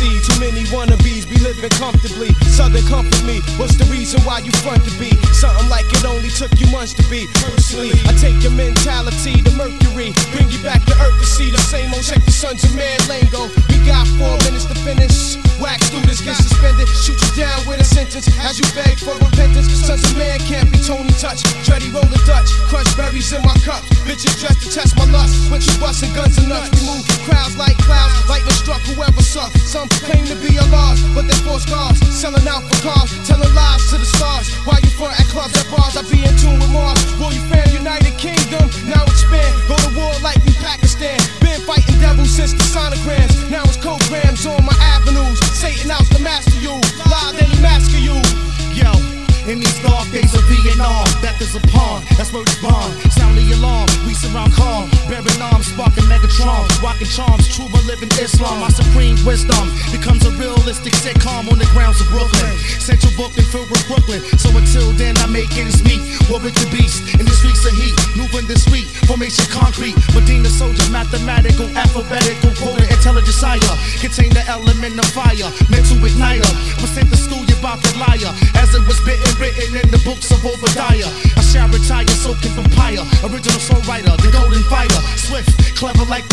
see too many wannabes be living comfortably. Southern comfort me, what's the reason why you front to be? Something like it only took you months to be. Personally, I take your mentality to Mercury, bring you back to earth to see the same old check the sons of man lingo. We got 4 minutes to finish. Wax through this, get suspended, shoot you down with a sentence as you beg for repentance. Sons of man can't be Tony Touch. Dreddy roll the Dutch, crush berries in my cup. Bitches dressed to test my lust, but you busting guns and nuts. We move crowds like clouds, lightning struck whoever suck. Some claim to be a loss, but they force cars, selling out for cars, telling lies to the stars. While you front at clubs at bars, I be in tune with Mars. Will you fan United Kingdom? Now expand, go to war like we Pakistan. Been fighting devils since the sonograms. Now it's cograms on my avenues. Satan out's the master you, lie then he master you. Yo, in these dark days of Vietnam, death is a pawn, that's where it's born. Sound the alarm, we surround calm, bearing arms, sparking Megatron, rocking charms, true but living Islam. My supreme wisdom becomes a realistic sitcom on the grounds of Brooklyn. Central Brooklyn filled with Brooklyn, so until then I make ends meet. War with the beast, in the streets of heat, moving the street, formation concrete. Medina soldier, mathematical, alphabetical, quota, intelligent sire. Contain the element of fire, mental igniter. Was sent to school, you about to liar, as it was written in the books of Obadiah. I shall retire, so can vampire. Original songwriter, the golden fighter. Swift, clever like